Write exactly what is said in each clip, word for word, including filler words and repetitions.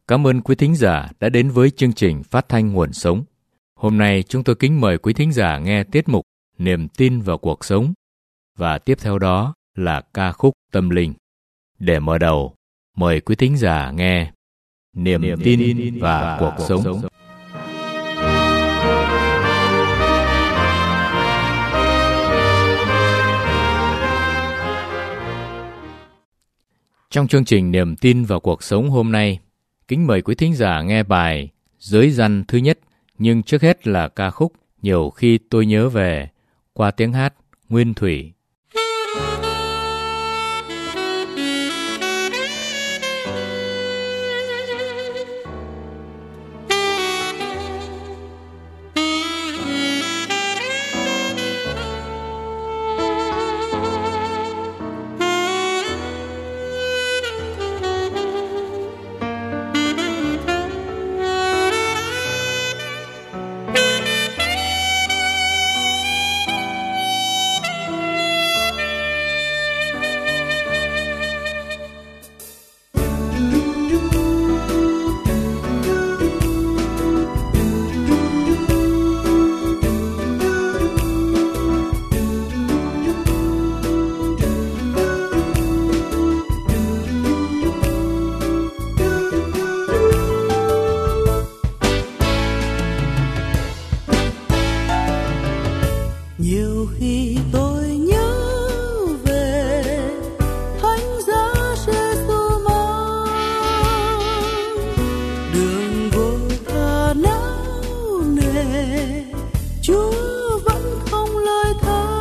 Cảm ơn quý thính giả đã đến với chương trình Phát thanh Nguồn Sống. Hôm nay chúng tôi kính mời quý thính giả nghe tiết mục Niềm tin vào cuộc sống và tiếp theo đó là ca khúc Tâm linh. Để mở đầu, mời quý thính giả nghe Niềm, Niềm tin, tin và, và cuộc, cuộc sống. sống. Trong chương trình Niềm tin vào cuộc sống hôm nay, kính mời quý thính giả nghe bài Giới răn thứ nhất, nhưng trước hết là ca khúc Nhiều khi tôi nhớ về qua tiếng hát Nguyên Thủy. Nhiều khi tôi nhớ về thánh giá Giê-xu mang đường gỗ tha não nề, Chúa vẫn không lời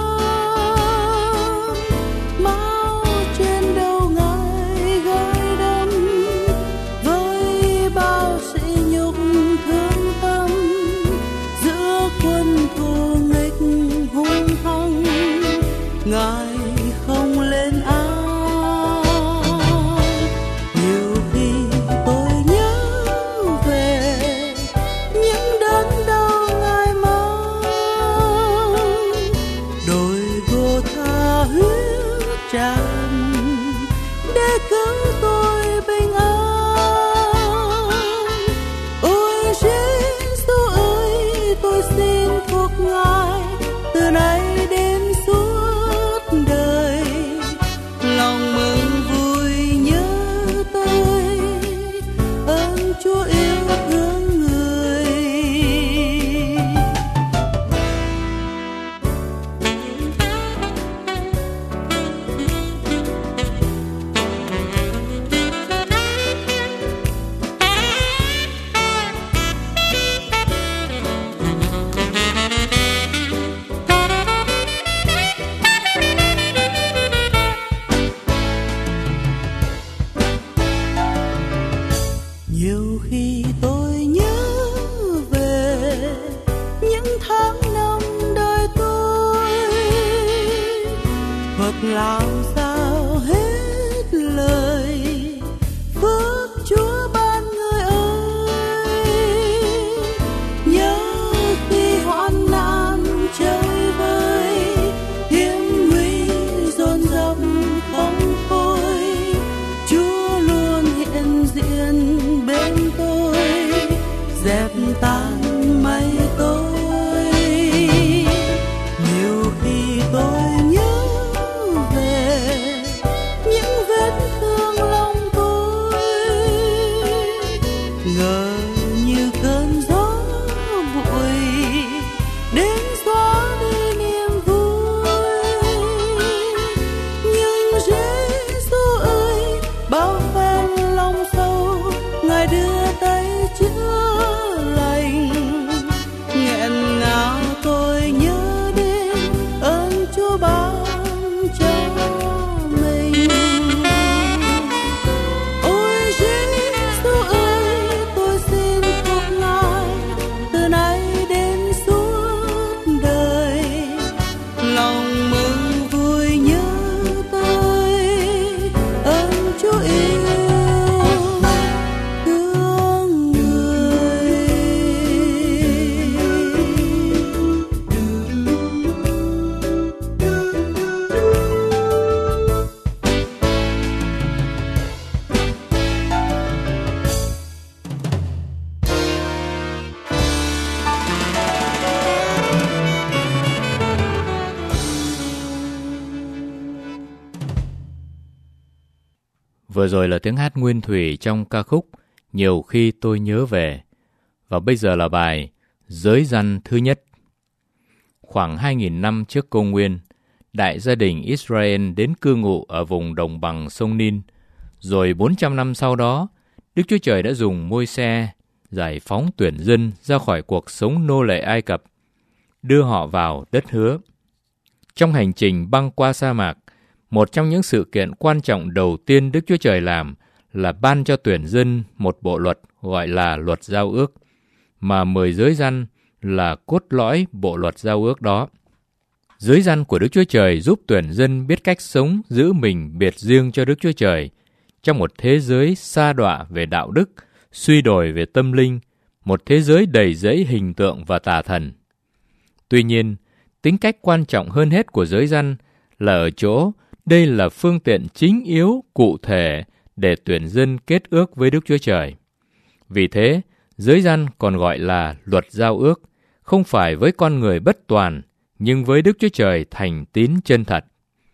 than. Máu trên đầu Ngài gai đâm với bao sỉ nhục thương tâm giữa quân thù nghịch hung hăng, Ngài không lên án. Nhiều khi tôi nhớ về những đớn đau Ngài mang, đôi gô tha huyết tràn để cứu tôi bình an. Ôi Giê-xu ơi, tôi xin thuộc Ngài từ nay đến suốt đời. Lòng mừng vui nhớ tới ơn Chúa yêu thương người. Nhiều khi tôi nhớ về những tháng năm đời tôi, hoặc làm sao hết lời phước Chúa ban người ơi. Nhớ khi hoạn nạn chơi vơi, hiểm nguy dồn dập không thôi, Chúa luôn hiện diện bên tôi, dẹp tan mây tối. Nhiều khi tôi nhớ về những vết thương lòng tôi, ngờ như cơn gió bụi đến xóa đi niềm vui. Nhưng Giê-xu ơi, bao phen lòng sâu Ngài đưa tay chữa lành. Nghẹn ngào tôi nhớ đến ơn Chúa ban cho mình. Ôi Giê-xu ơi, tôi Vừa rồi là tiếng hát nguyên thủy trong ca khúc Nhiều Khi Tôi Nhớ Về. Và bây giờ là bài Giới Răn thứ nhất. Khoảng hai nghìn năm trước công nguyên, đại gia đình Israel đến cư ngụ ở vùng đồng bằng sông Nin. Rồi bốn trăm năm sau đó, Đức Chúa Trời đã dùng Môi-se giải phóng tuyển dân ra khỏi cuộc sống nô lệ Ai Cập, đưa họ vào đất hứa. Trong hành trình băng qua sa mạc, một trong những sự kiện quan trọng đầu tiên Đức Chúa Trời làm là ban cho tuyển dân một bộ luật gọi là luật giao ước, mà mười giới răn là cốt lõi bộ luật giao ước đó. Giới răn của Đức Chúa Trời giúp tuyển dân biết cách sống giữ mình biệt riêng cho Đức Chúa Trời trong một thế giới sa đọa về đạo đức, suy đồi về tâm linh, một thế giới đầy rẫy hình tượng và tà thần. Tuy nhiên, tính cách quan trọng hơn hết của giới răn là ở chỗ đây là phương tiện chính yếu, cụ thể để tuyển dân kết ước với Đức Chúa Trời. Vì thế, giới răn còn gọi là luật giao ước, không phải với con người bất toàn, nhưng với Đức Chúa Trời thành tín chân thật.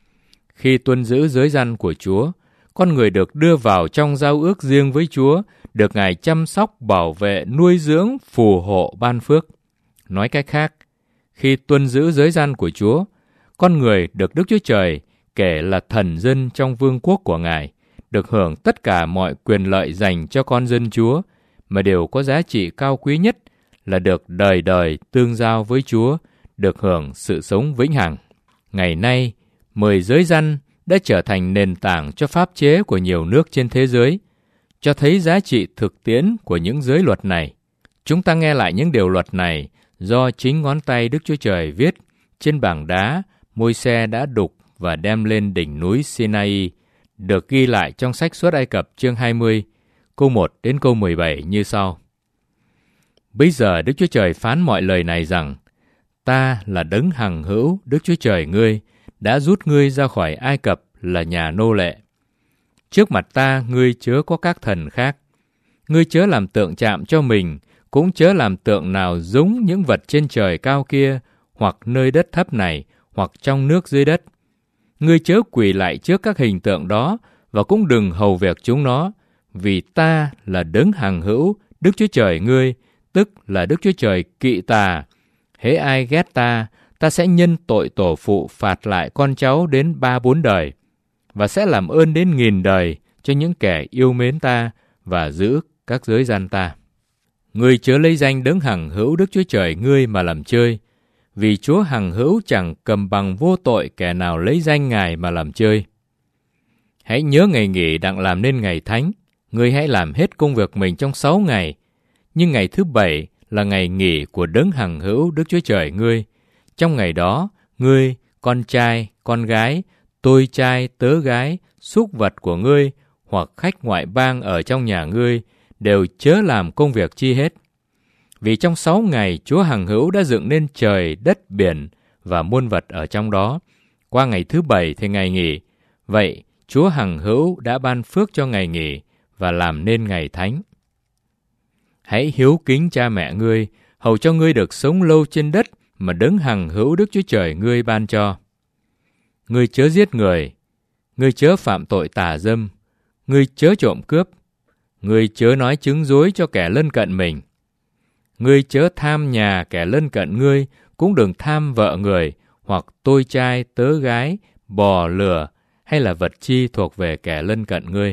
Khi tuân giữ giới răn của Chúa, con người được đưa vào trong giao ước riêng với Chúa, được Ngài chăm sóc, bảo vệ, nuôi dưỡng, phù hộ, ban phước. Nói cách khác, khi tuân giữ giới răn của Chúa, con người được Đức Chúa Trời kể là thần dân trong vương quốc của Ngài, được hưởng tất cả mọi quyền lợi dành cho con dân Chúa, mà điều có giá trị cao quý nhất là được đời đời tương giao với Chúa, được hưởng sự sống vĩnh hằng. Ngày nay, mười giới răn đã trở thành nền tảng cho pháp chế của nhiều nước trên thế giới, cho thấy giá trị thực tiễn của những giới luật này. Chúng ta nghe lại những điều luật này do chính ngón tay Đức Chúa Trời viết trên bảng đá Môi-se đã đục và đem lên đỉnh núi Sinai, được ghi lại trong sách Xuất Ai Cập chương hai mươi, câu một đến câu mười bảy như sau. Bây giờ Đức Chúa Trời phán mọi lời này rằng, ta là đấng hằng hữu Đức Chúa Trời ngươi, đã rút ngươi ra khỏi Ai Cập là nhà nô lệ. Trước mặt ta ngươi chớ có các thần khác. Ngươi chớ làm tượng chạm cho mình, cũng chớ làm tượng nào giống những vật trên trời cao kia, hoặc nơi đất thấp này, hoặc trong nước dưới đất. Ngươi chớ quỳ lại trước các hình tượng đó, và cũng đừng hầu việc chúng nó, vì ta là đấng hằng hữu Đức Chúa Trời ngươi, tức là Đức Chúa Trời kỵ tà. Hễ ai ghét ta, ta sẽ nhân tội tổ phụ phạt lại con cháu đến ba bốn đời, và sẽ làm ơn đến nghìn đời cho những kẻ yêu mến ta và giữ các giới răn ta. Ngươi chớ lấy danh đấng hằng hữu Đức Chúa Trời ngươi mà làm chơi, vì Chúa hằng hữu chẳng cầm bằng vô tội kẻ nào lấy danh Ngài mà làm chơi. Hãy nhớ ngày nghỉ đặng làm nên ngày thánh. Ngươi hãy làm hết công việc mình trong sáu ngày, nhưng ngày thứ bảy là ngày nghỉ của đấng hằng hữu Đức Chúa Trời ngươi. Trong ngày đó, ngươi, con trai, con gái, tôi trai, tớ gái, súc vật của ngươi, hoặc khách ngoại bang ở trong nhà ngươi, đều chớ làm công việc chi hết. Vì trong sáu ngày Chúa hằng hữu đã dựng nên trời, đất, biển và muôn vật ở trong đó. Qua ngày thứ bảy thì ngày nghỉ. Vậy, Chúa hằng hữu đã ban phước cho ngày nghỉ và làm nên ngày thánh. Hãy hiếu kính cha mẹ ngươi, hầu cho ngươi được sống lâu trên đất mà đấng hằng hữu Đức Chúa Trời ngươi ban cho. Ngươi chớ giết người, ngươi chớ phạm tội tà dâm, ngươi chớ trộm cướp, ngươi chớ nói chứng dối cho kẻ lân cận mình. Ngươi chớ tham nhà kẻ lân cận ngươi, cũng đừng tham vợ người, hoặc tôi trai, tớ gái, bò, lừa, hay là vật chi thuộc về kẻ lân cận ngươi.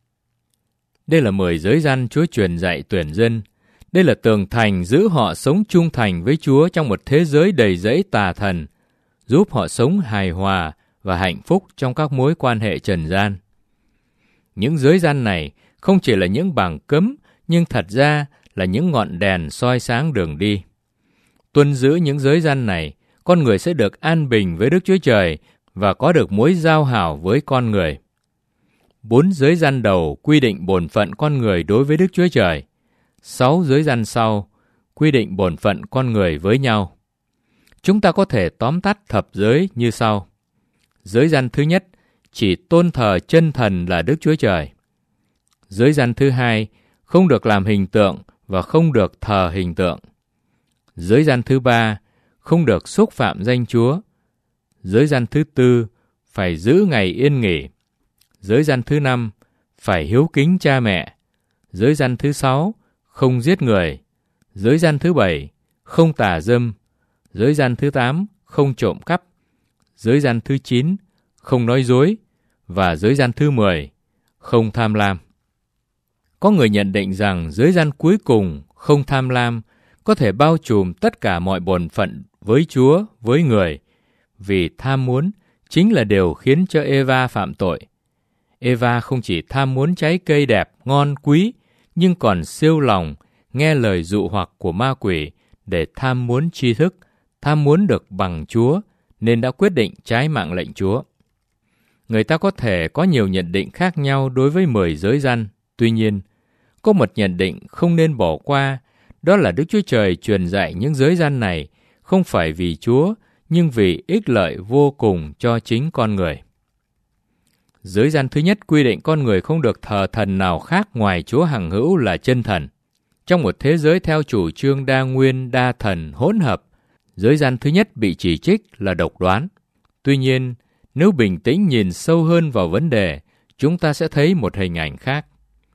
Đây là mười giới răn Chúa truyền dạy tuyển dân. Đây là tường thành giữ họ sống trung thành với Chúa trong một thế giới đầy rẫy tà thần, giúp họ sống hài hòa và hạnh phúc trong các mối quan hệ trần gian. Những giới răn này không chỉ là những bảng cấm, nhưng thật ra là những ngọn đèn soi sáng đường đi. Tuân giữ những giới răn này, con người sẽ được an bình với Đức Chúa Trời và có được mối giao hảo với con người. Bốn giới răn đầu quy định bổn phận con người đối với Đức Chúa Trời. Sáu giới răn sau quy định bổn phận con người với nhau. Chúng ta có thể tóm tắt thập giới như sau. Giới răn thứ nhất, chỉ tôn thờ chân thần là Đức Chúa Trời. Giới răn thứ hai, không được làm hình tượng và không được thờ hình tượng. Giới răn thứ ba, không được xúc phạm danh Chúa. Giới răn thứ tư, phải giữ ngày yên nghỉ. Giới răn thứ năm, phải hiếu kính cha mẹ. Giới răn thứ sáu, không giết người. Giới răn thứ bảy, không tà dâm. Giới răn thứ tám, không trộm cắp. Giới răn thứ chín, không nói dối. Và giới răn thứ mười, không tham lam. Có người nhận định rằng giới răn cuối cùng, không tham lam, có thể bao trùm tất cả mọi bổn phận với Chúa, với người, vì tham muốn chính là điều khiến cho Eva phạm tội. Eva không chỉ tham muốn trái cây đẹp, ngon, quý, nhưng còn siêu lòng, nghe lời dụ hoặc của ma quỷ để tham muốn tri thức, tham muốn được bằng Chúa, nên đã quyết định trái mạng lệnh Chúa. Người ta có thể có nhiều nhận định khác nhau đối với mười giới răn. Tuy nhiên, có một nhận định không nên bỏ qua, đó là Đức Chúa Trời truyền dạy những giới răn này không phải vì Chúa, nhưng vì ích lợi vô cùng cho chính con người. Giới răn thứ nhất quy định con người không được thờ thần nào khác ngoài Chúa hằng hữu là chân thần. Trong một thế giới theo chủ trương đa nguyên, đa thần, hỗn hợp, giới răn thứ nhất bị chỉ trích là độc đoán. Tuy nhiên, nếu bình tĩnh nhìn sâu hơn vào vấn đề, chúng ta sẽ thấy một hình ảnh khác.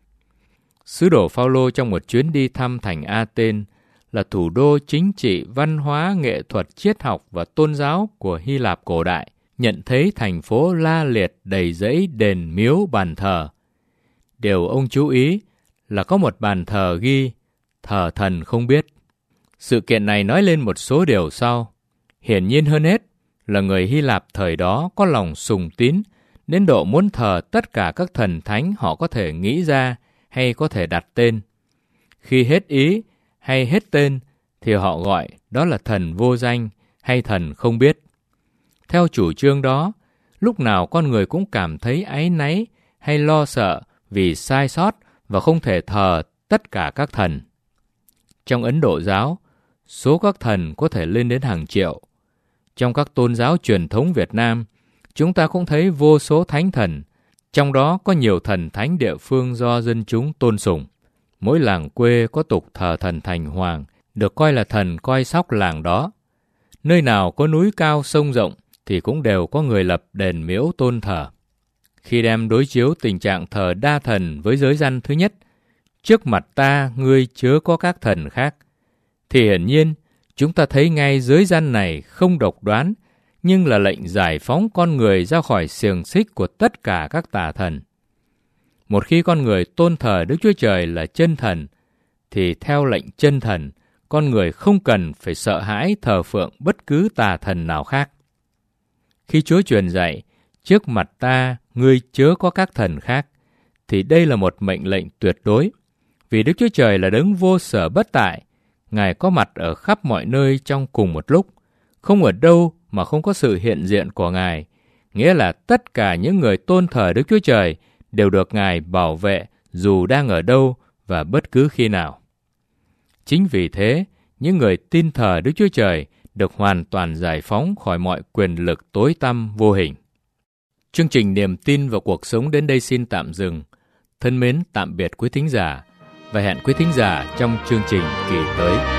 Sứ đồ Phao-lô trong một chuyến đi thăm thành A-tên là thủ đô chính trị, văn hóa, nghệ thuật, triết học và tôn giáo của Hy Lạp cổ đại, nhận thấy thành phố la liệt đầy rẫy đền miếu bàn thờ. Điều ông chú ý là có một bàn thờ ghi thờ thần không biết. Sự kiện này nói lên một số điều sau. Hiển nhiên hơn hết là người Hy Lạp thời đó có lòng sùng tín đến độ muốn thờ tất cả các thần thánh họ có thể nghĩ ra hay có thể đặt tên. Khi hết ý hay hết tên thì họ gọi đó là thần vô danh hay thần không biết. Theo chủ trương đó, lúc nào con người cũng cảm thấy áy náy hay lo sợ vì sai sót và không thể thờ tất cả các thần. Trong Ấn Độ giáo, số các thần có thể lên đến hàng triệu. Trong các tôn giáo truyền thống Việt Nam, chúng ta cũng thấy vô số thánh thần, trong đó có nhiều thần thánh địa phương do dân chúng tôn sùng. Mỗi làng quê có tục thờ thần Thành Hoàng, được coi là thần coi sóc làng đó. Nơi nào có núi cao sông rộng thì cũng đều có người lập đền miếu tôn thờ. Khi đem đối chiếu tình trạng thờ đa thần với giới răn thứ nhất, trước mặt ta ngươi chớ có các thần khác, thì hiển nhiên chúng ta thấy ngay giới răn này không độc đoán, nhưng là lệnh giải phóng con người ra khỏi xiềng xích của tất cả các tà thần. Một khi con người tôn thờ Đức Chúa Trời là chân thần, thì theo lệnh chân thần, con người không cần phải sợ hãi thờ phượng bất cứ tà thần nào khác. Khi Chúa truyền dạy, trước mặt ta ngươi chớ có các thần khác, thì đây là một mệnh lệnh tuyệt đối. Vì Đức Chúa Trời là đấng vô sở bất tại, Ngài có mặt ở khắp mọi nơi trong cùng một lúc, không ở đâu mà không có sự hiện diện của Ngài, nghĩa là tất cả những người tôn thờ Đức Chúa Trời đều được Ngài bảo vệ dù đang ở đâu và bất cứ khi nào. Chính vì thế, những người tin thờ Đức Chúa Trời được hoàn toàn giải phóng khỏi mọi quyền lực tối tăm vô hình. Chương trình Niềm tin vào cuộc sống đến đây xin tạm dừng. Thân mến tạm biệt quý thính giả và hẹn quý thính giả trong chương trình kỳ tới.